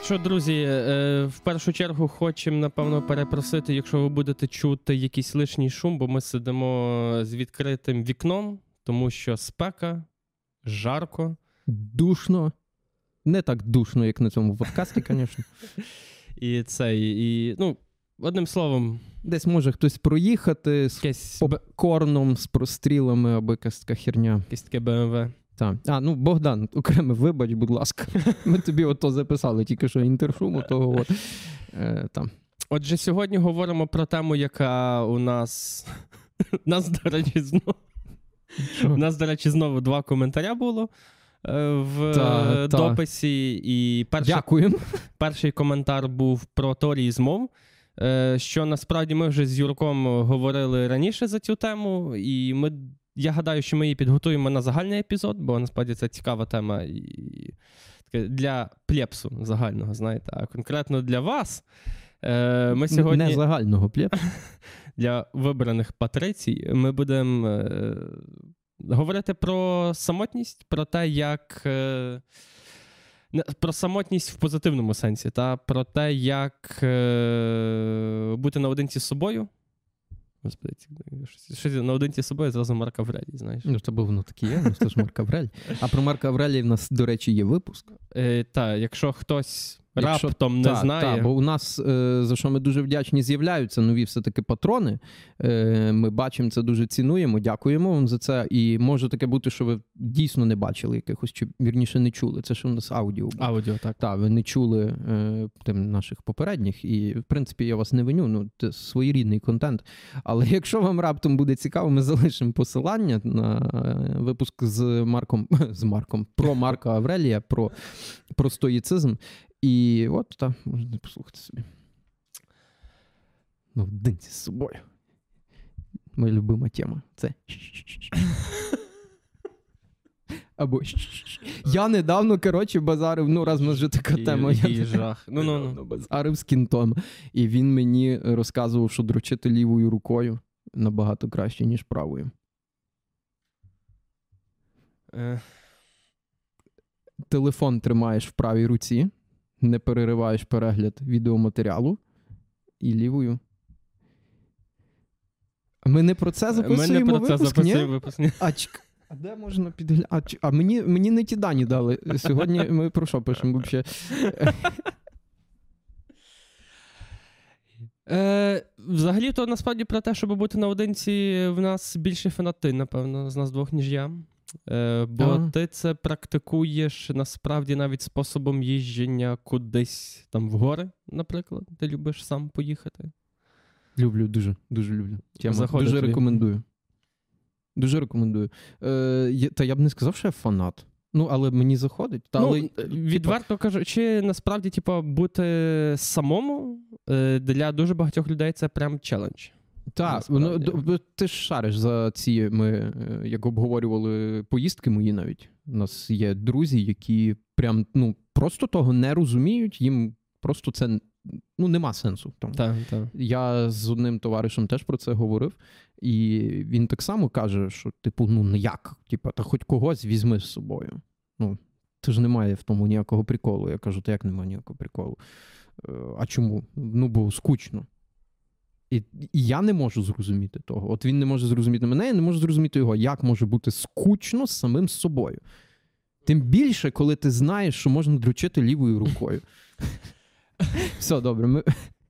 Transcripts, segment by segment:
Що, друзі, в першу чергу хочемо, напевно, перепросити, якщо ви будете чути якийсь лишній шум, бо ми сидимо з відкритим вікном, тому що спека, жарко. Душно. Не так душно, як на цьому подкасті, звісно. Одним словом... Десь може хтось проїхати з попкорном, з прострілами, або якась така херня. Якесь таке БМВ. Так. Богдан, окремо вибач, будь ласка. Ми тобі ото записали, тільки що інтершуму того от. Там. Отже, сьогодні говоримо про тему, яка у нас... У нас, до речі, знову 2 коментаря було в дописі. І дякуємо. Перший коментар був про теорії змов, що насправді ми вже з Юрком говорили раніше за цю тему, і я гадаю, що ми її підготуємо на загальний епізод, бо насправді це цікава тема і для плепсу загального, знаєте, а конкретно для вас. Ми сьогодні... Не загального плепсу. Для вибраних патрицій ми будемо говорити про самотність, про те, як... Про самотність в позитивному сенсі, та про те, як бути наодинці з собою. Господи, щось наодинці з собою, зразу Марк Аврелій, знаєш. Ну, це воно таке є, це ж Марк Аврелій. А про Марка Аврелія в нас, до речі, є випуск. Так, якщо хтось раптом не знає. Так, бо у нас, за що ми дуже вдячні, з'являються нові все-таки патрони. Ми бачимо це, дуже цінуємо, дякуємо вам за це. І може таке бути, що ви дійсно не бачили якихось, чи вірніше не чули. Це ж у нас аудіо. Аудіо, так. Так, ви не чули наших попередніх. І, в принципі, я вас не виню, це своєрідний контент. Але якщо вам раптом буде цікаво, ми залишимо посилання на випуск про Марка Аврелія, про стоїцизм. І от, так, можна послухати собі. Наодинці з собою. Моя любима тема. Це або я недавно, базарив, раз у нас вже така тема. Який жах. Базарив з кінтом. І він мені розказував, що дрочити лівою рукою набагато краще, ніж правою. Телефон тримаєш в правій руці, не перериваєш перегляд відеоматеріалу і лівою. Ми не про це записуємо випуск, ні? А де можна підглядати? А мені не ті дані дали. Сьогодні ми про що пишемо взагалі? Взагалі-то насправді про те, щоб бути наодинці, в нас більший фанат ти, напевно, з нас двох, ніж я. Бо ти це практикуєш насправді навіть способом їждження кудись там в гори, наприклад. Ти любиш сам поїхати? Люблю, дуже люблю. Дуже рекомендую. Дуже рекомендую. Та я б не сказав, що я фанат. Але мені заходить. Відверто кажучи, насправді, бути самому для дуже багатьох людей це прям челендж. Так, ти ж шариш за ці, ми, як обговорювали поїздки мої навіть. У нас є друзі, які прям, просто того не розуміють, їм просто це, нема сенсу. Так. Я з одним товаришем теж про це говорив, і він так само каже, що, як? Та хоч когось візьми з собою. Це ж немає в тому ніякого приколу. Я кажу, як немає ніякого приколу? А чому? Бо скучно. І я не можу зрозуміти того. От він не може зрозуміти мене, я не можу зрозуміти його. Як може бути скучно з самим собою? Тим більше, коли ти знаєш, що можна дрочити лівою рукою. Все, добре, ми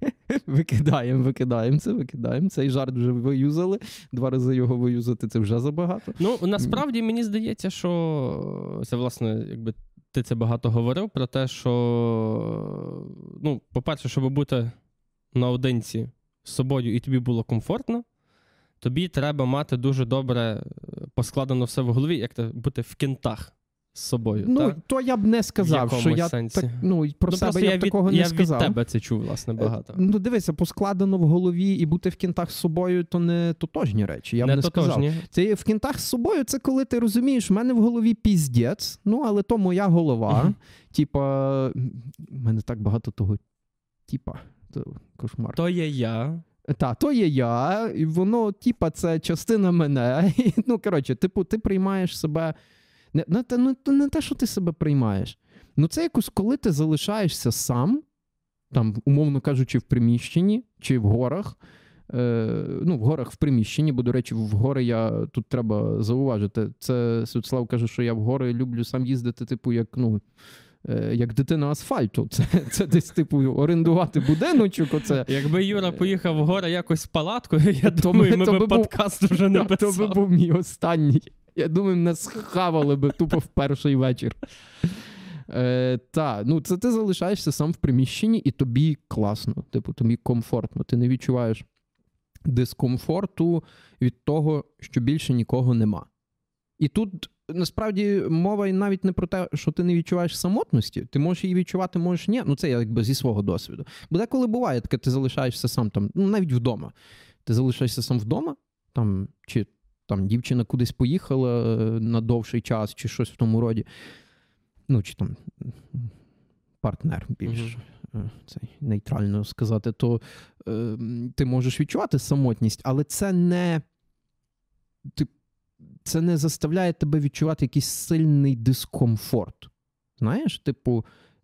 викидаємо це. Цей жарт вже виюзали. 2 рази його виюзати – це вже забагато. Насправді, мені здається, що це, власне, якби ти це багато говорив про те, що, по-перше, щоб бути наодинці з собою і тобі було комфортно, тобі треба мати дуже добре поскладено все в голові, як то бути в кінтах з собою. То я б не сказав, що я сенсі. Так, про себе я б такого не сказав. Я від тебе це чув, власне, багато. Дивися, поскладено в голові і бути в кінтах з собою, то не тотожні речі, я б не сказав. Це в кінтах з собою, це коли ти розумієш, в мене в голові піздець, але то моя голова. В мене так багато того, кошмар. То є я. То є я, і воно, це частина мене. Ти приймаєш себе... Не те, що ти себе приймаєш. Ну, це якось, коли ти залишаєшся сам, там, умовно кажучи, в приміщенні чи в горах, в горах в приміщенні, бо, до речі, в гори тут треба зауважити. Це Святослав каже, що я в гори люблю сам їздити, типу, як дитина асфальту. Це десь, типу, орендувати будиночок. Оце. Якби Юра поїхав в гори якось з палаткою, я думаю, ми б подкаст вже не писали. То би був мій останній. Я думаю, мене схавали би тупо в перший вечір. Це ти залишаєшся сам в приміщенні, і тобі класно, типу, тобі комфортно. Ти не відчуваєш дискомфорту від того, що більше нікого нема. І тут, насправді, мова навіть не про те, що ти не відчуваєш самотності. Ти можеш її відчувати, можеш ні. Це я якби зі свого досвіду. Бо деколи буває таке, ти залишаєшся сам там, навіть вдома. Ти залишаєшся сам вдома, чи дівчина кудись поїхала на довший час, чи щось в тому роді. Чи там партнер більш нейтрально сказати, то ти можеш відчувати самотність, але це не заставляє тебе відчувати якийсь сильний дискомфорт. Знаєш, типу,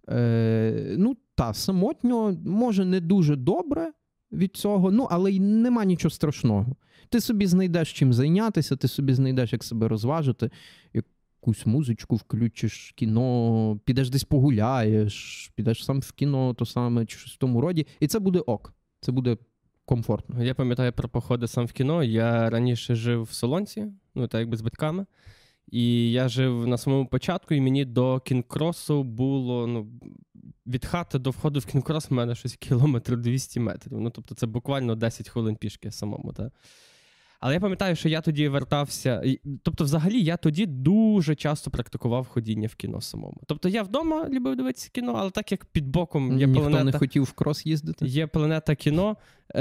самотньо, може не дуже добре від цього, але й нема нічого страшного. Ти собі знайдеш чим зайнятися, ти собі знайдеш, як себе розважити, якусь музичку включиш, кіно, підеш десь погуляєш, підеш сам в кіно, то саме, чи щось в тому роді, і це буде ок, це буде комфортно. Я пам'ятаю про походи сам в кіно, я раніше жив в Солонці, так якби з батьками, і я жив на самому початку, і мені до кінкросу було, від хати до входу в кінкрос в мене щось кілометр 200 метрів, тобто це буквально 10 хвилин пішки самому, так. Але я пам'ятаю, що я тоді вертався, тобто взагалі я тоді дуже часто практикував ходіння в кіно самому. Тобто я вдома любив дивитися кіно, але так як під боком є Ніхто не хотів в крос їздити? Є Планета кіно.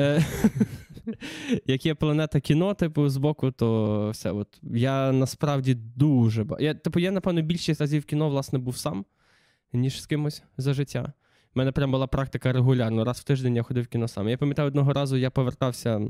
Як є Планета кіно, типу, збоку, то все. Я насправді дуже... Я, напевно, більшість разів в кіно, власне, був сам, ніж з кимось за життя. У мене прям була практика регулярно. Раз в тиждень я ходив в кіно сам. Я пам'ятаю, одного разу я повертався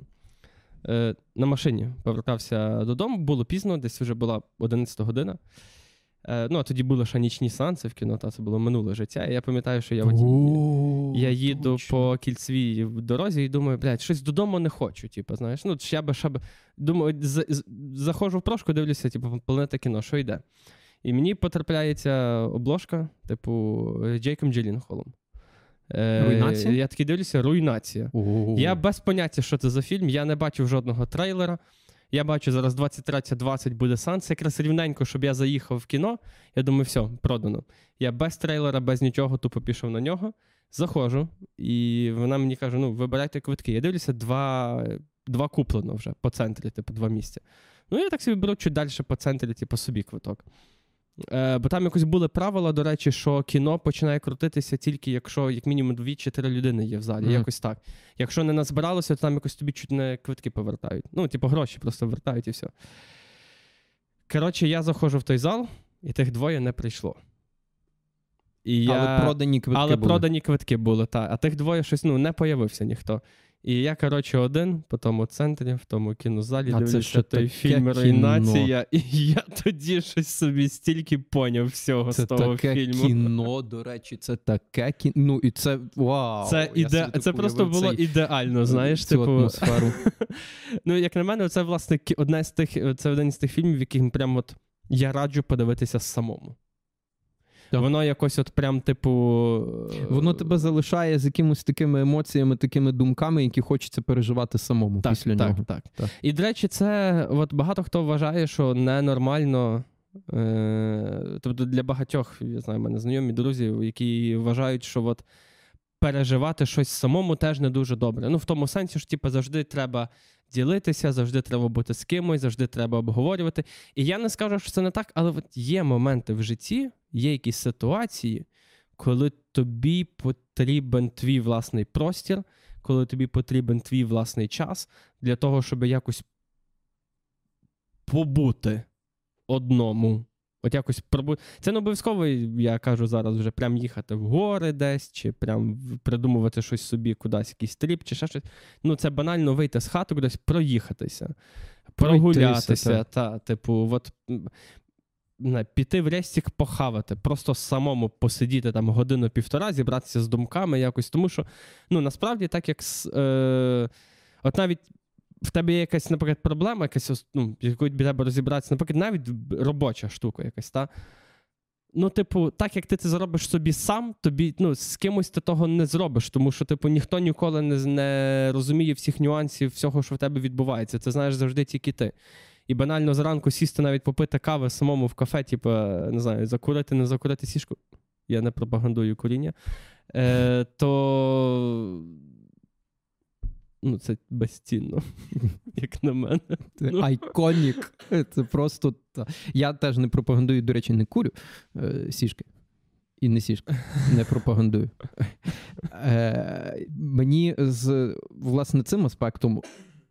на машині, повертався додому, було пізно, десь вже була 11 година. А тоді були ще нічні сеанси в кіно, це було минуле життя. І я пам'ятаю, що я їду по кільцевій дорозі і думаю, щось додому не хочу, знаєш. Думаю, заходжу в прошку, дивлюся, Планета кіно, що йде. І мені потрапляється обложка, Джейком Джилленхолом. Руйнація? Я такий дивлюся, руйнація. Я без поняття, що це за фільм, я не бачив жодного трейлера. Я бачу, зараз 23:20 буде сеанс, якраз рівненько, щоб я заїхав в кіно. Я думаю, все, продано. Я без трейлера, без нічого, тупо пішов на нього. Заходжу, і вона мені каже, вибирайте квитки. Я дивлюся, два куплено вже по центрі, 2 місця. Я так собі беру чуть далі по центрі, собі квиток. Бо там якось були правила, до речі, що кіно починає крутитися тільки якщо як мінімум 2 чи 3 людини є в залі, якось так. Якщо не назбиралося, то там якось тобі чуть не квитки повертають. Гроші просто вертають і все. Коротше, я заходжу в той зал, і тих 2 не прийшло. Але продані квитки були, так. А тих 2 щось, не появився ніхто. І я, один по тому центрі, в тому кінозалі, дивлюся той фільм «Руйнація», і я тоді щось собі стільки поняв всього з того фільму. Це таке кіно, до речі, це таке кіно, і це, вау! Це просто було ідеально, знаєш, цю атмосферу. Як на мене, це, власне, один з тих фільмів, в яких прям я раджу подивитися самому. Воно якось прям, воно тебе залишає з якимось такими емоціями, такими думками, які хочеться переживати самому після нього. Так. І, до речі, це багато хто вважає, що ненормально, тобто для багатьох, я знаю, в мене знайомі, друзі, які вважають, що переживати щось самому теж не дуже добре. В тому сенсі, що завжди треба ділитися, завжди треба бути з кимось, завжди треба обговорювати. І я не скажу, що це не так, але є моменти в житті, є якісь ситуації, коли тобі потрібен твій власний простір, коли тобі потрібен твій власний час для того, щоб якось побути одному. Якось це не обов'язково, я кажу зараз, вже прям їхати в гори десь, чи прям придумувати щось собі кудись, якийсь тріп, чи ще щось. Це банально вийти з хати кудись, проїхатися, прогулятися. піти в рестік похавати, просто самому посидіти там годину-півтора, зібратися з думками якось, тому що, насправді так як, от навіть в тебе є якась, наприклад, проблема, якась, якою треба розібратися, наприклад, навіть робоча штука якась, та? Так як ти це зробиш собі сам, тобі, з кимось ти того не зробиш, тому що, ніхто ніколи не розуміє всіх нюансів всього, що в тебе відбувається. Це знаєш завжди тільки ти. І банально зранку сісти навіть попити кави самому в кафе, не знаю, закурити, не закурити сішку, я не пропагандую куріння, то це безцінно, як на мене. Це айконік. Це просто... Я теж не пропагандую, до речі, не курю сішки. І не сішки. Не пропагандую. Мені з, власне, цим аспектом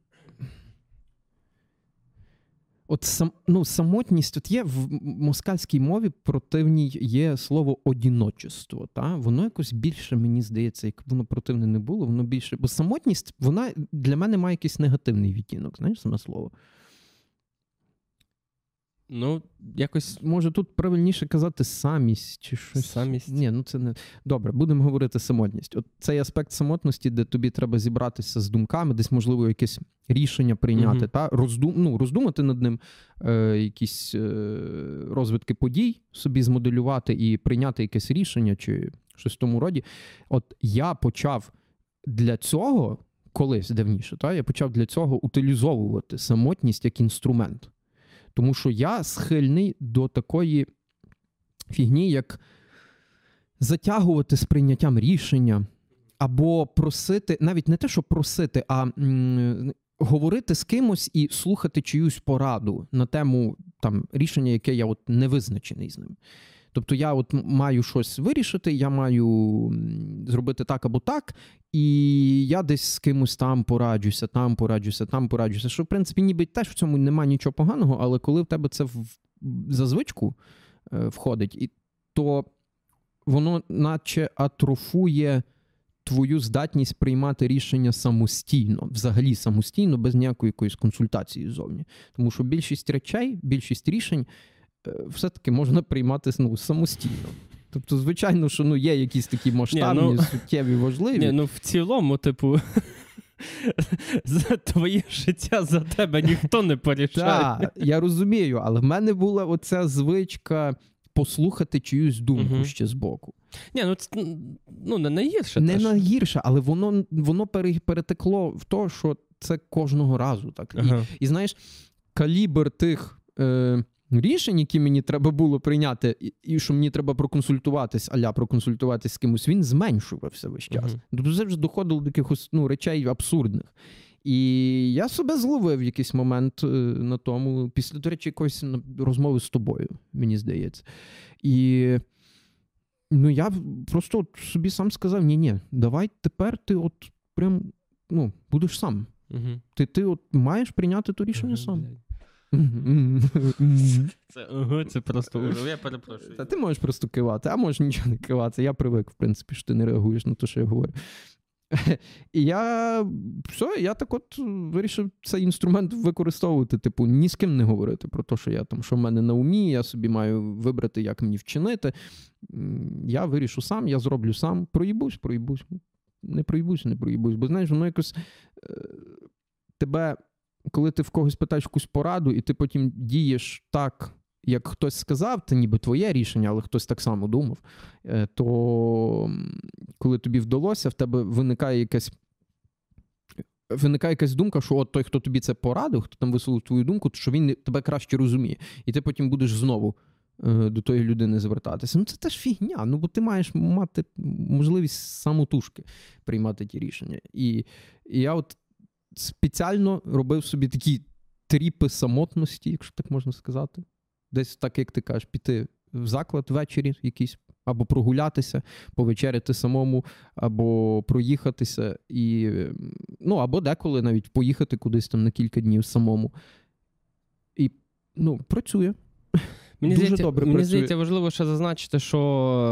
самотність, є в москальській мові противній є слово «одіночество». Та? Воно якось більше, мені здається, як воно противне не було, воно більше... Бо самотність, вона для мене має якийсь негативний відтінок, знаєш, саме слово. Якось... Може, тут правильніше казати самість чи щось. Самість? Ні, це не... Добре, будемо говорити самотність. От цей аспект самотності, де тобі треба зібратися з думками, десь, можливо, якесь рішення прийняти, та? Роздумати над ним, якісь розвитки подій собі змоделювати і прийняти якесь рішення чи щось в тому роді. От я почав для цього, колись давніше, та? Я почав для цього утилізовувати самотність як інструмент. Тому що я схильний до такої фігні, як затягувати з прийняттям рішення, або просити, навіть не те, що просити, а говорити з кимось і слухати чиюсь пораду на тему рішення, яке я не визначений з ним. Тобто я маю щось вирішити, я маю зробити так або так, і я десь з кимось там пораджуся, що, в принципі, ніби теж в цьому немає нічого поганого, але коли в тебе це за звичку входить, то воно наче атрофує твою здатність приймати рішення самостійно, взагалі самостійно, без ніякої якоїсь консультації ззовні. Тому що більшість рішень все-таки можна приймати самостійно. Тобто, звичайно, що є якісь такі масштабні, суттєві, важливі. В цілому, за твоє життя за тебе ніхто не порішає. Так, я розумію, але в мене була оця звичка послухати чиюсь думку ще збоку. Не найгірше. Не найгірше, але воно перетекло в те, що це кожного разу. Так. І знаєш, калібр тих рішень, які мені треба було прийняти, і що мені треба проконсультуватись з кимось, він зменшувався весь час. Тобто це вже доходило до якихось речей абсурдних. І я себе зловив в якийсь момент на тому, після, до речі, якоїсь розмови з тобою, мені здається. І я просто собі сам сказав, ні, давай тепер ти прям, будеш сам. Ти маєш прийняти то рішення сам. Це просто ужас. Я перепрошую. Та ти можеш просто кивати, а можеш нічого не кивати. Я привик, в принципі, що ти не реагуєш на те, що я говорю. І я так вирішив цей інструмент використовувати, ні з ким не говорити про те, що в мене на умі, я собі маю вибрати, як мені вчинити. Я вирішу сам, я зроблю сам. Проїбусь. Не проїбусь. Бо, знаєш, воно якось тебе, коли ти в когось питаєш якусь пораду, і ти потім дієш так, як хтось сказав, це ніби твоє рішення, але хтось так само думав, то коли тобі вдалося, в тебе виникає якась думка, що той, хто тобі це порадив, хто там висловив твою думку, що він тебе краще розуміє. І ти потім будеш знову до тої людини звертатися. Це теж фігня, бо ти маєш мати можливість самотужки приймати ті рішення. І я спеціально робив собі такі тріпи самотності, якщо так можна сказати. Десь так, як ти кажеш, піти в заклад ввечері якийсь, або прогулятися, повечеряти самому, або проїхатися, або деколи навіть поїхати кудись там на кілька днів самому. І, працює. Дуже добре працює. Мені здається, важливо ще зазначити, що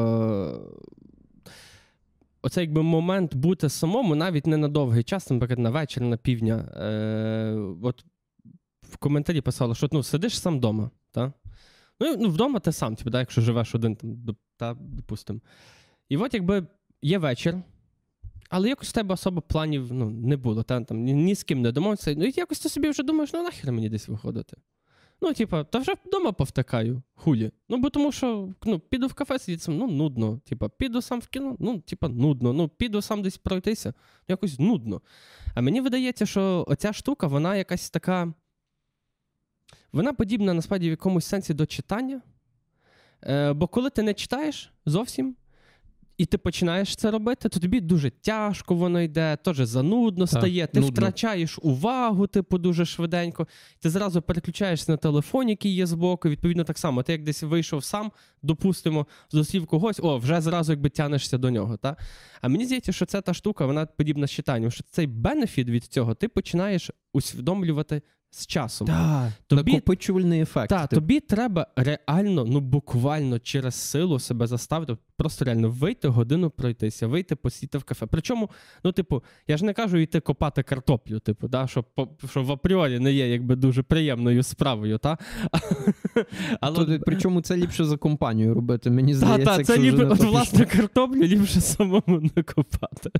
оцей момент бути самому навіть не на довгий час, наприклад, на вечір, на півдня. В коментарі писали, що сидиш сам вдома, так? Ну, вдома ти сам, типу, якщо живеш один, допустимо. І от якби є вечір, але якось в тебе особо планів не було, там ні з ким не домовився. Ну, і якось ти собі вже думаєш, нахер мені десь виходити. Та вже вдома повтикаю, хулі. Бо тому що, піду в кафе сидіти, нудно. Піду сам в кіно, нудно. Піду сам десь пройтися, якось нудно. А мені видається, що оця штука, вона якась така, вона подібна, насправді, в якомусь сенсі до читання. Бо коли ти не читаєш зовсім, і ти починаєш це робити, то тобі дуже тяжко воно йде, теж занудно стає, ти втрачаєш увагу, дуже швиденько, ти зразу переключаєшся на телефон, який є збоку, відповідно так само, ти як десь вийшов сам, допустимо, зустрів когось, вже зразу якби тянешся до нього, та? А мені здається, що це та штука, вона подібна з читанням, що цей бенефіт від цього ти починаєш усвідомлювати з часом. Так, накопичувальний ефект. Так, тобі треба реально, буквально через силу себе заставити, просто реально вийти годину пройтися, вийти посидіти в кафе. Причому, я ж не кажу йти копати картоплю, що в апріорі не є якби дуже приємною справою, та? Причому це ліпше за компанію робити, мені здається. Так, це ліпше, власне, картоплю ліпше самому не копати.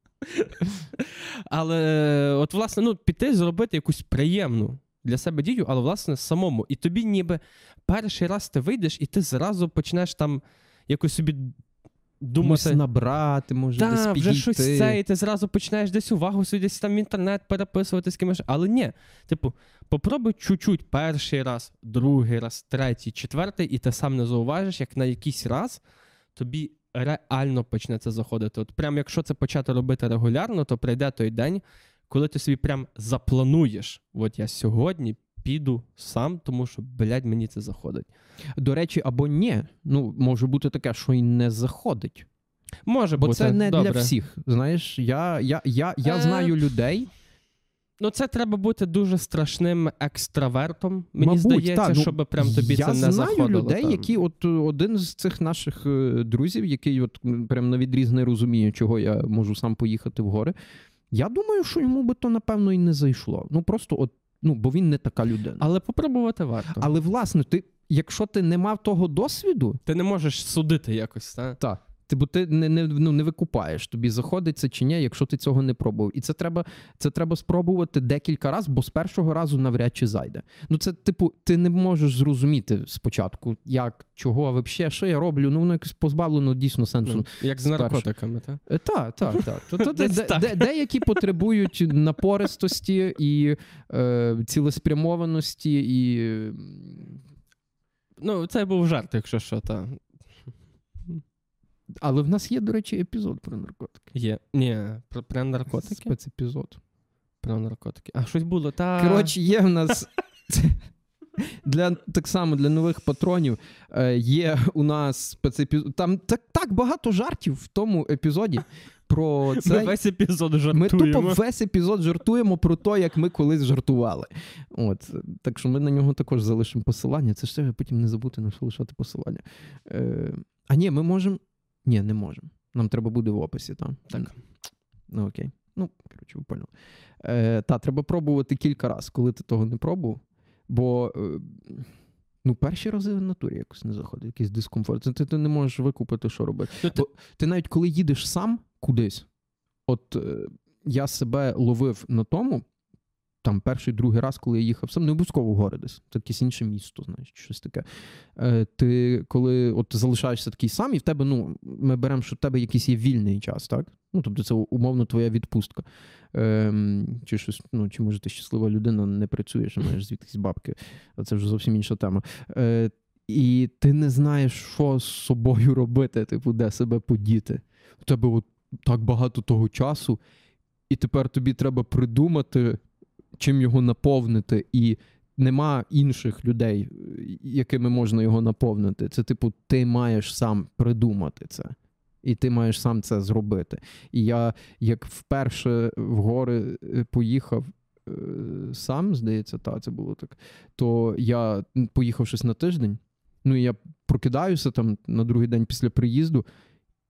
Але, власне, піти зробити якусь приємну для себе дію, але, власне, самому. І тобі ніби перший раз ти вийдеш, і ти зразу почнеш там якось собі думати. Комусь набрати, може, десь підійти. Вже щось це, і ти зразу починаєш десь увагу собі десь там в інтернет переписувати з кимось. Але ні, попробуй чуть-чуть перший раз, другий раз, третій, четвертий, і ти сам не зауважиш, як на якийсь раз тобі реально почне це заходити. Прям якщо це почати робити регулярно, то прийде той день, коли ти собі прям заплануєш. Я сьогодні піду сам, тому що, мені це заходить. До речі, або ні. Може бути таке, що й не заходить. Може бути. Бо це не добре. для всіх. Знаєш, я знаю людей. Це треба бути дуже страшним екстравертом, мені здається, щоб прям тобі це не заходило. Я знаю людей, які, один з цих наших друзів, який прям на відріз не розуміє, чого я можу сам поїхати в гори. Я думаю, що йому би то, напевно, і не зайшло. Просто, бо він не така людина. Але попробувати варто. Але, власне, якщо ти не мав того досвіду... Ти не можеш судити якось, так? Так. Бо ти не викупаєш, тобі заходить це чи ні, якщо ти цього не пробував. І це треба спробувати декілька разів, бо з першого разу навряд чи зайде. Це, ти не можеш зрозуміти спочатку, як, чого, а взагалі, що я роблю, воно якось позбавлено дійсно сенсу. Як з наркотиками, так? Так. Деякі потребують напористості і цілеспрямованості, і... Це був жарт, якщо що, так. Але в нас є, до речі, епізод про наркотики. Є. Ні, про наркотики? Спецепізод. Про наркотики. А щось було, та... Коротше, є в нас... Так само для нових патронів є у нас спецепізод. Там так багато жартів в тому епізоді про це. Ми весь епізод жартуємо. Ми тупо весь епізод жартуємо про те, як ми колись жартували. Так що ми на нього також залишимо посилання. Це ж все, потім не забути на що лишати посилання. А ні, ми можемо... Ні, не можемо. Нам треба буде в описі, так? Так. Окей. Коротше, ви поняли. Треба пробувати кілька разів, коли ти того не пробував. Бо, перші рази в натурі якось не заходить, якийсь дискомфорт. Ти не можеш викупити, що робити. Ти навіть коли їдеш сам кудись, я себе ловив на тому, там перший, другий раз, коли я їхав сам, не обов'язково в гори десь, це якесь інше місто, знаєш, щось таке. Ти, коли залишаєшся такий сам, і в тебе, ми беремо, що в тебе якийсь є вільний час, так? Тобто це умовно твоя відпустка. Чи щось, чи може ти щаслива людина, не працюєш, а маєш звідкись бабки. А це вже зовсім інша тема. І ти не знаєш, що з собою робити, де себе подіти. У тебе так багато того часу, і тепер тобі треба придумати, чим його наповнити, і нема інших людей, якими можна його наповнити. Це, ти маєш сам придумати це. І ти маєш сам це зробити. І я, як вперше в гори поїхав сам, здається, це було так, то я поїхав щось на тиждень, і я прокидаюся там на другий день після приїзду,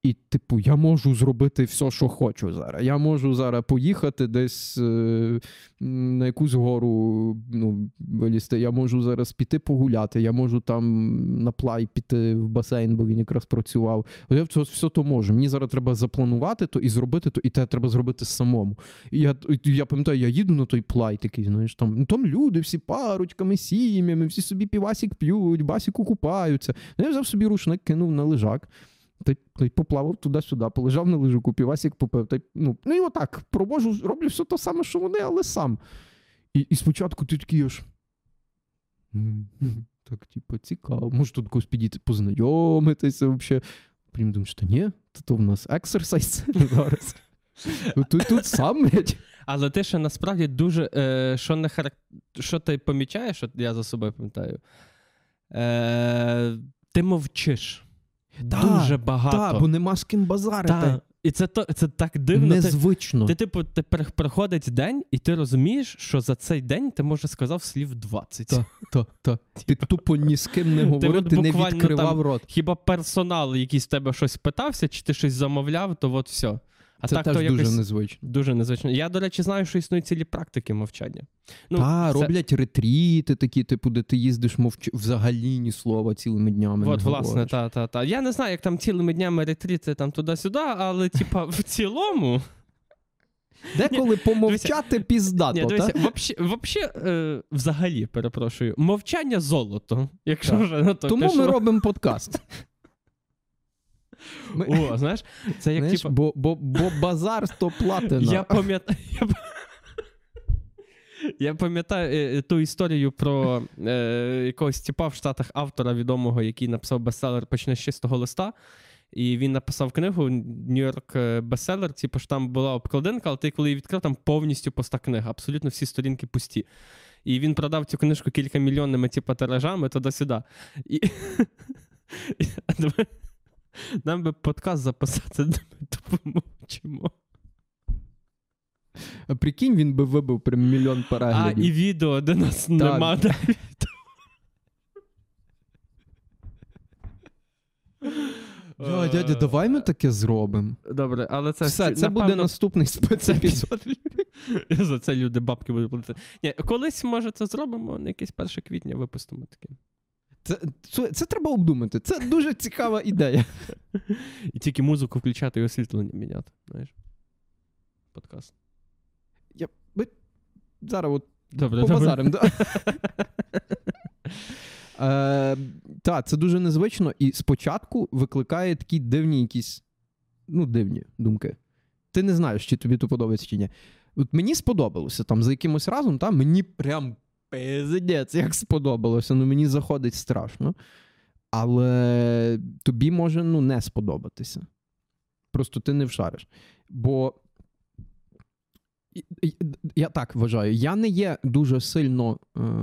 І, типу, я можу зробити все, що хочу зараз. Я можу зараз поїхати десь на якусь гору, ну, вилізти. Я можу зараз піти погуляти. Я можу там на плай піти в басейн, бо він якраз працював. Я все то можу. Мені зараз треба запланувати то і зробити то, і те треба зробити самому. І я пам'ятаю, я їду на той плай такий, знаєш, там люди всі парочками, сім'ями, всі собі півасік п'ють, басіку купаються. Я взяв собі рушник, кинув на лежак. Та й поплавав туди-сюди, полежав на лежаку, півасік попив. Ну і отак, роблю все те саме, що вони, але сам. І спочатку ти такий аж... Так, типу, цікаво. Може тут когось підійти познайомитися взагалі. Потім думаю, що ні, то в нас ексерсайз зараз. Тут сам, блядь. Але ти ще насправді дуже, що ти помічаєш, що я за собою пам'ятаю, ти мовчиш. Дуже багато. Так, бо нема з ким базарити. І це так дивно. Незвично. Ти приходить день, і ти розумієш, що за цей день ти, може, сказав слів 20. Так. Ти тупо ні з ким не говорив, ти не відкривав рот. Хіба персонал якийсь тебе щось питався, чи ти щось замовляв, то от все. А це так, теж то дуже якось незвично. Дуже незвично. Я, до речі, знаю, що існують цілі практики мовчання. Роблять ретріти такі, типу, де ти їздиш взагалі ні слова цілими днями. От, власне, та. Я не знаю, як там цілими днями ретріти там туди-сюди, але, типа, в цілому... Деколи помовчати піздато, так? Взагалі, перепрошую, мовчання золото. Якщо вже на то тому пішло. ми робимо подкаст. О, знаєш, це як, знаєш, типа... Бо базар то платина. Я пам'ятаю ту історію про якогось типа в Штатах автора відомого, який написав бестселер «Почни з чистого листа». І він написав книгу «Нью-Йорк бестселер», типу ж там була обкладинка, але ти коли її відкрив, там повністю пуста книга, абсолютно всі сторінки пусті. І він продав цю книжку кількамільйонними типу тиражами туди-сюди. Нам би подкаст записати, де ми тупо мовчимо. А прикинь, він би вибив прям 1 мільйон переглядів. І відео, де нас нема. Дядя, давай ми таке зробимо. Добре, але це... Все, це буде наступний спецепізод. За це люди бабки будуть платити. Ні, колись, може, це зробимо, на якесь 1 квітня випустимо таке. Це треба обдумати. Це дуже цікава ідея. І тільки музику включати і освітлення міняти, знаєш. Подкаст. Зараз от добре, побазарим. Так, це дуже незвично. І спочатку викликає такі дивні якісь, дивні думки. Ти не знаєш, чи тобі то подобається, чи ні. От мені сподобалося там за якимось разом, мені прям пиздець, як сподобалося. Мені заходить страшно. Але тобі може, не сподобатися. Просто ти не вшариш. Бо я так вважаю, я не є дуже сильно...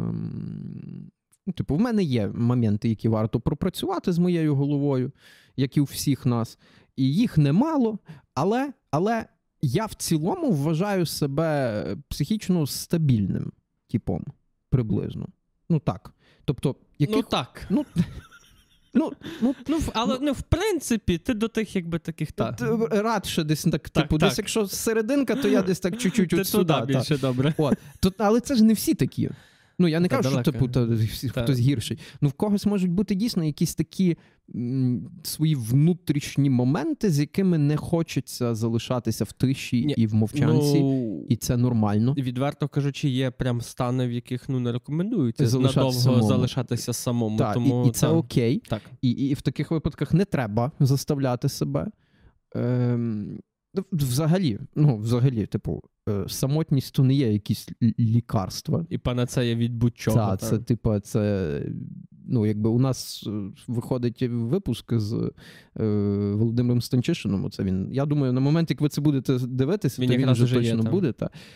в мене є моменти, які варто пропрацювати з моєю головою, як і у всіх нас. І їх немало, але я в цілому вважаю себе психічно стабільним типом, приблизно. Так. Тобто, так. Але в принципі, ти до тих, якби, таких, так. Радше десь так, десь якщо серединка, то я десь так чуть-чуть от сюди. Ти туди більше, добре. Але це ж не всі такі. Я не кажу, що хтось гірший. В когось можуть бути дійсно якісь такі свої внутрішні моменти, з якими не хочеться залишатися в тиші і в мовчанці, і це нормально. Відверто кажучи, є прям стани, в яких не рекомендується надовго залишатися самому. Так, тому, і це окей. Так. І в таких випадках не треба заставляти себе. Взагалі, самотність то не є якісь лікарства. І панацея від будь-чого. Це, якби у нас виходить випуск з Володимиром Станчишином. Це він. Я думаю, на момент, як ви це будете дивитися, то він вже точно буде.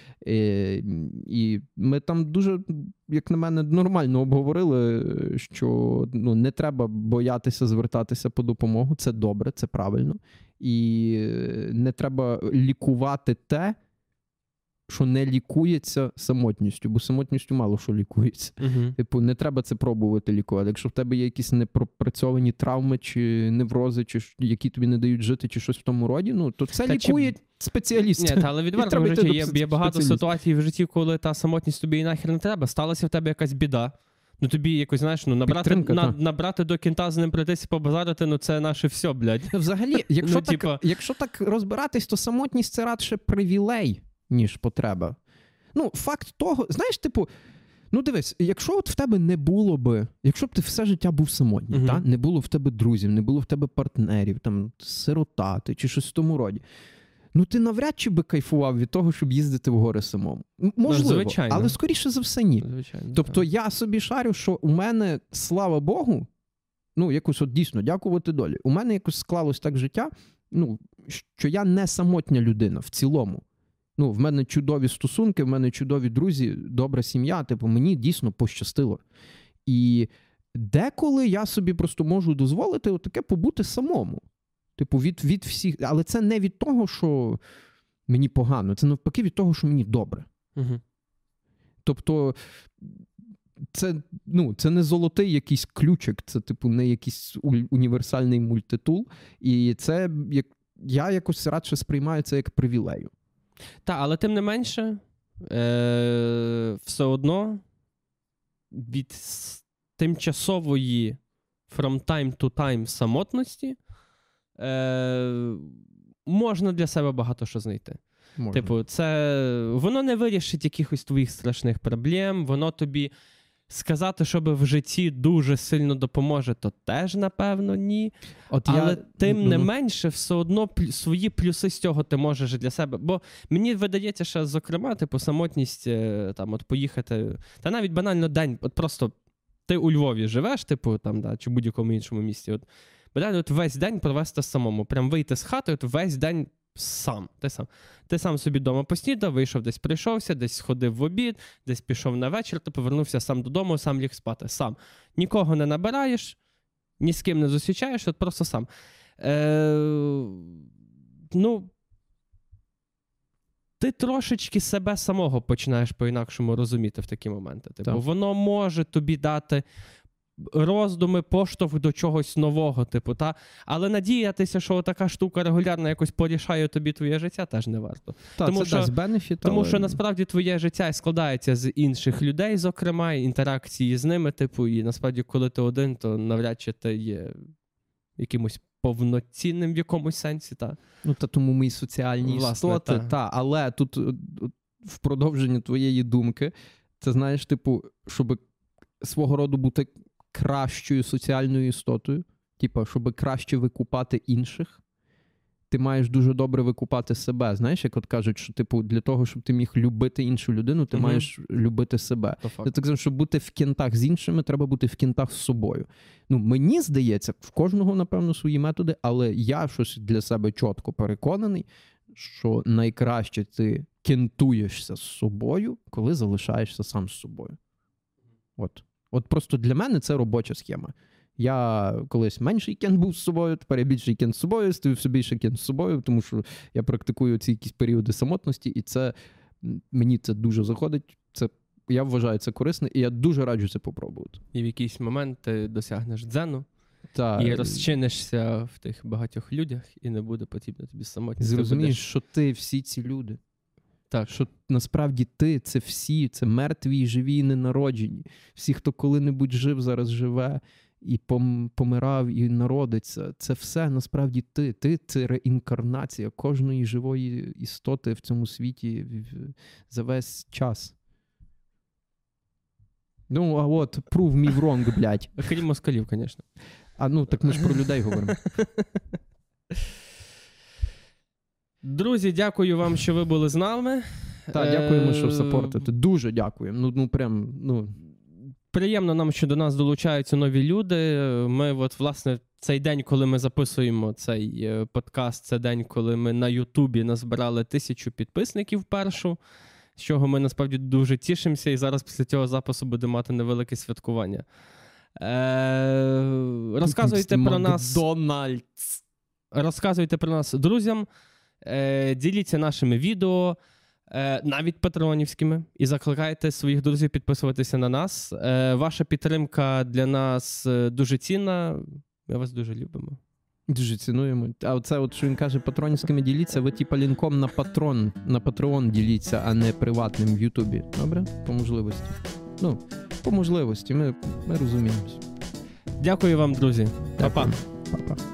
І ми там дуже, як на мене, нормально обговорили, що не треба боятися звертатися по допомогу. Це добре, це правильно. І не треба лікувати те, що не лікується самотністю, бо самотністю мало що лікується. Типу, не треба це пробувати лікувати. Якщо в тебе є якісь непропрацьовані травми чи неврози, чи які тобі не дають жити, чи щось в тому роді, ну, то це лікує спеціаліст. Ні, але відверто в житті є багато ситуацій в житті, коли та самотність тобі і нахер не треба. Сталася в тебе якась біда. Ну тобі якось, знаєш, набрати до кінта, з ним прийтися побазарити, ну це наше все, блядь. Взагалі, якщо так розбиратись, то самотність це радше привілей, ніж потреба. Ну, факт того, знаєш, типу, ну дивись, якщо от в тебе не було би, якщо б ти все життя був самотній, та? Не було в тебе друзів, не було в тебе партнерів, там, сирота ти, чи щось в тому роді, ну ти навряд чи би кайфував від того, щоб їздити в гори самому. Можливо, але скоріше за все ні. Звичайно, тобто так. Я собі шарю, що у мене, слава Богу, ну якось от дійсно, дякувати долі, у мене якось склалось так життя, ну, що я не самотня людина в цілому. Ну, в мене чудові стосунки, в мене чудові друзі, добра сім'я, типу, мені дійсно пощастило. І деколи я собі просто можу дозволити отаке побути самому. Типу, від всіх, але це не від того, що мені погано, це навпаки від того, що мені добре. Тобто, це не золотий якийсь ключик, це, типу, не якийсь універсальний мультитул, і це, я якось радше сприймаю це як привілею. Так, але тим не менше, все одно від тимчасової from time to time самотності можна для себе багато що знайти. Можна. Типу, воно не вирішить якихось твоїх страшних проблем, воно тобі сказати, щоб в житті дуже сильно допоможе, то теж, напевно, ні. Але тим не менше, все одно свої плюси з цього ти можеш для себе. Бо мені видається, що, зокрема, типу, самотність, там, от поїхати, та навіть банально день, от просто ти у Львові живеш, типу, там, да, чи в будь-якому іншому місті, от, банально от весь день провести самому, прям вийти з хати, от весь день сам. Ти сам собі вдома поснідав, вийшов, десь прийшовся, десь сходив в обід, десь пішов на вечір, ти повернувся сам додому, сам ліг спати. Сам. Нікого не набираєш, ні з ким не зустрічаєш, от просто сам. Ну, ти трошечки себе самого починаєш по-інакшому розуміти в такі моменти. Типу, воно може тобі дати роздуми, поштовх до чогось нового, типу, та? Але надіятися, що така штука регулярно якось порішає тобі твоє життя, теж не варто. Тому що насправді твоє життя складається з інших людей, зокрема, інтеракції з ними, типу, і насправді, коли ти один, то навряд чи ти є якимось повноцінним в якомусь сенсі, та? Ну, та тому ми і соціальні істоти, та. Але тут в продовженні твоєї думки, це, знаєш, типу, щоб свого роду бути кращою соціальною істотою, типу, щоб краще викупати інших, ти маєш дуже добре викупати себе. Знаєш, як от кажуть, що типу, для того, щоб ти міг любити іншу людину, ти маєш любити себе. Ти так знаєш, щоб бути в кінтах з іншими, треба бути в кінтах з собою. Ну, мені здається, в кожного, напевно, свої методи, але я щось для себе чітко переконаний, що найкраще ти кінтуєшся з собою, коли залишаєшся сам з собою. От просто для мене це робоча схема. Я колись менший кент був з собою, тепер я більший кент з собою, стаю все більше кент з собою, тому що я практикую ці якісь періоди самотності, і мені це дуже заходить. Я вважаю це корисно, і я дуже раджу це попробувати. І в якийсь момент ти досягнеш дзену, і розчинишся в тих багатьох людях, і не буде потрібно тобі самотність. Зрозумієш, що ти всі ці люди. Так, що насправді ти, це всі, це мертві і живі і ненароджені. Всі, хто коли-небудь жив, зараз живе, і помирав, і народиться. Це все насправді ти. Ти – це реінкарнація кожної живої істоти в цьому світі за весь час. Ну, а от, prove me wrong, блядь. Крім москалів, звісно. Так ми ж про людей говоримо. Друзі, дякую вам, що ви були з нами. Так, дякуємо, що сапортите. Дуже дякуємо. Приємно нам, що до нас долучаються нові люди. Ми, власне, цей день, коли ми записуємо цей подкаст, це день, коли ми на Ютубі назбирали 1000 підписників першу, з чого ми, насправді, дуже тішимося, і зараз після цього запису будемо мати невелике святкування. Розказуйте про нас друзям, діліться нашими відео, навіть патреонівськими, і закликайте своїх друзів підписуватися на нас. Ваша підтримка для нас дуже цінна. Ми вас дуже любимо. Дуже цінуємо. А оце, от, що він каже, патронівськими діліться, ви типа лінком на Patreon діліться, а не приватним в Ютубі. Добре? По можливості. Ну, по можливості, ми розуміємося. Дякую вам, друзі. Па-па. Па-па.